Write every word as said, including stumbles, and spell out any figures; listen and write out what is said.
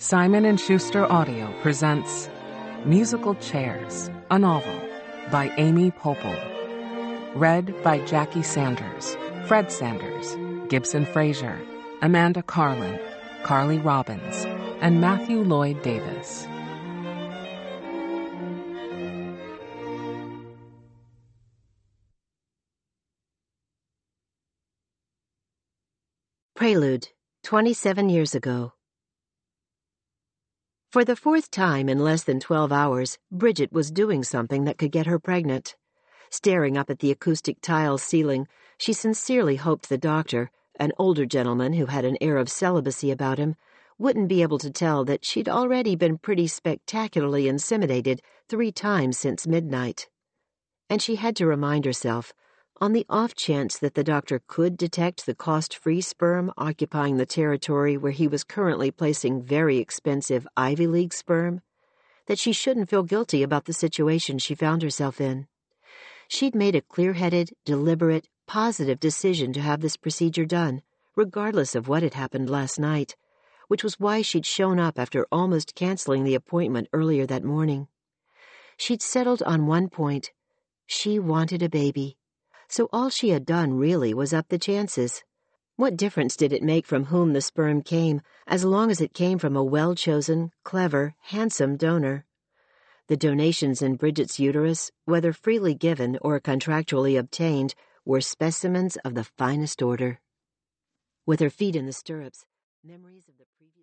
Simon and Schuster Audio presents Musical Chairs, a novel by Amy Popel. Read by Jackie Sanders, Fred Sanders, Gibson Fraser, Amanda Carlin, Carly Robbins, and Matthew Lloyd Davis. Prelude, twenty-seven years ago. For the fourth time in less than twelve hours, Bridget was doing something that could get her pregnant. Staring up at the acoustic tile ceiling, she sincerely hoped the doctor, an older gentleman who had an air of celibacy about him, wouldn't be able to tell that she'd already been pretty spectacularly inseminated three times since midnight. And she had to remind herself, on the off chance that the doctor could detect the cost-free sperm occupying the territory where he was currently placing very expensive Ivy League sperm, that she shouldn't feel guilty about the situation she found herself in. She'd made a clear-headed, deliberate, positive decision to have this procedure done, regardless of what had happened last night, which was why she'd shown up after almost canceling the appointment earlier that morning. She'd settled on one point. She wanted a baby. So all she had done really was up the chances. What difference did it make from whom the sperm came, as long as it came from a well-chosen, clever, handsome donor? The donations in Bridget's uterus, whether freely given or contractually obtained, were specimens of the finest order. With her feet in the stirrups, memories of the previous